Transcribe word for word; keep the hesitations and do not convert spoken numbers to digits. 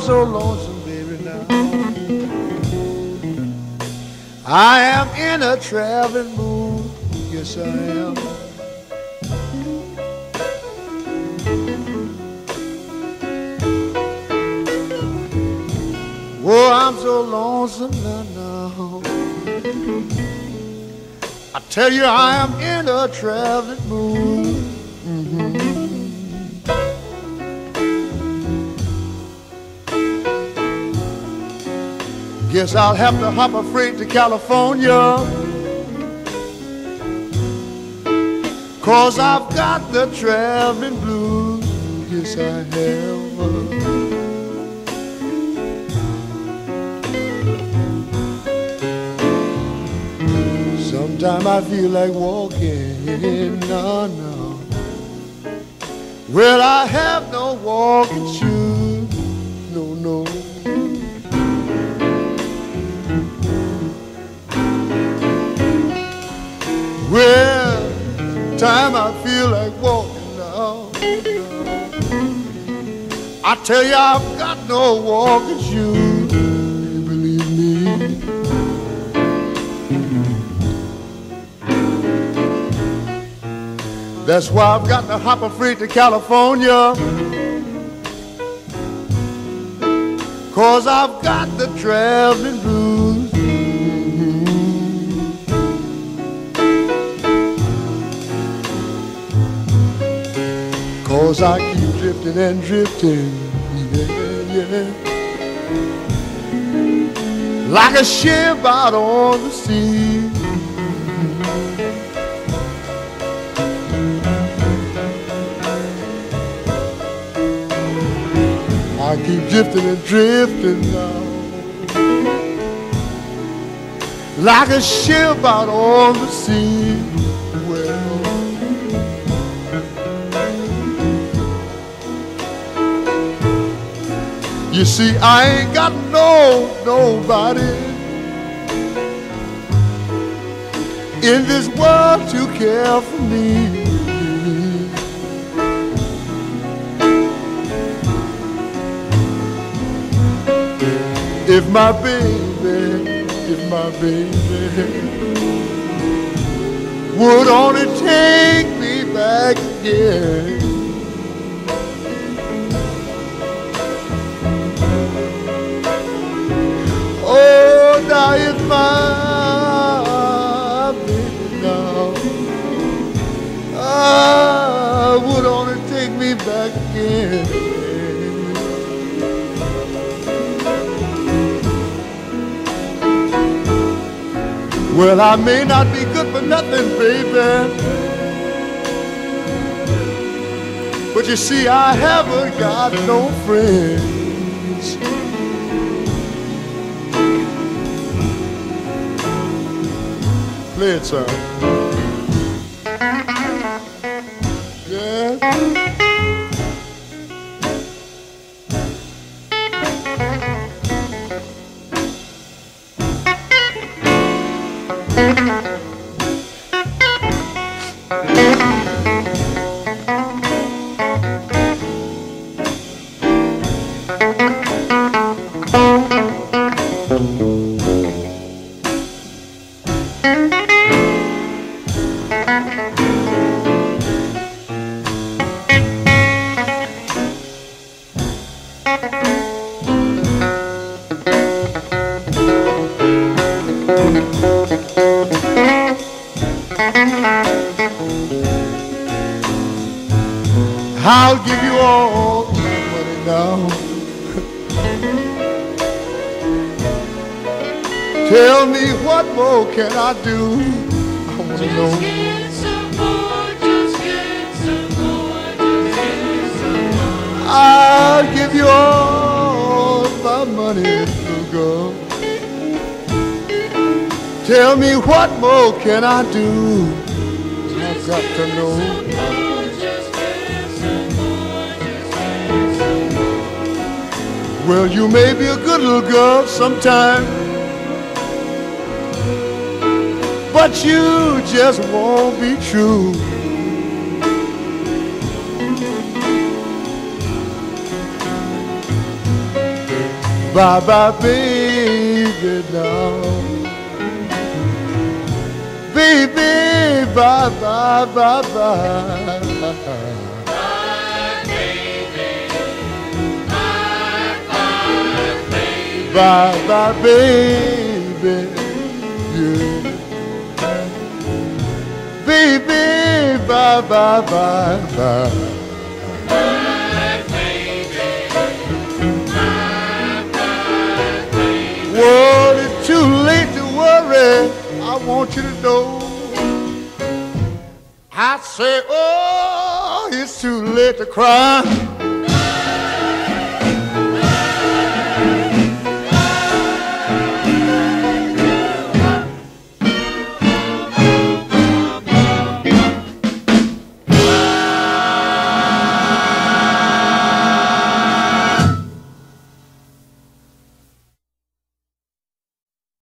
so lonesome, baby, now. I am in a traveling mood, yes I am. Oh, I'm so lonesome now, now. I tell you I am in a traveling mood. Mm-hmm. Guess I'll have to hop a freight to California, 'cause I've got the traveling blues, yes I have. Sometimes I feel like walking, no, no. Well, I have no walking shoes, no, no. Well, time I feel like walking now, now. I tell you I've got no walking shoes, believe me. That's why I've got to hop a freight to California, 'cause I've got the traveling blues. Cause I keep drifting and drifting, yeah, yeah, like a ship out on the sea. I keep drifting and drifting now, like a ship out on the sea. Well, you see, I ain't got no nobody in this world to care for me. If my baby, if my baby would only take me back again. Oh, now if my baby now ah, would only take me back again. Well, I may not be good for nothing, baby, but you see, I haven't got no friends. Play it, son. Yeah. I'll give you all my money now. Tell me, what more can I do? I want to know. Just get some more, just get some more, just get some more. I'll give you all my money, little girl. Tell me, what more can I do? I've got to know. Well, you may be a good little girl sometime, but you just won't be true. Bye bye, baby, now. Baby, bye bye, bye bye. Bye, baby. Bye, bye, baby. Bye bye, baby. Yeah. Baby, bye bye, bye bye. Bye, baby. Bye, bye, baby. Well, it's too late to worry. I want you to know. I say, oh, it's too late to cry.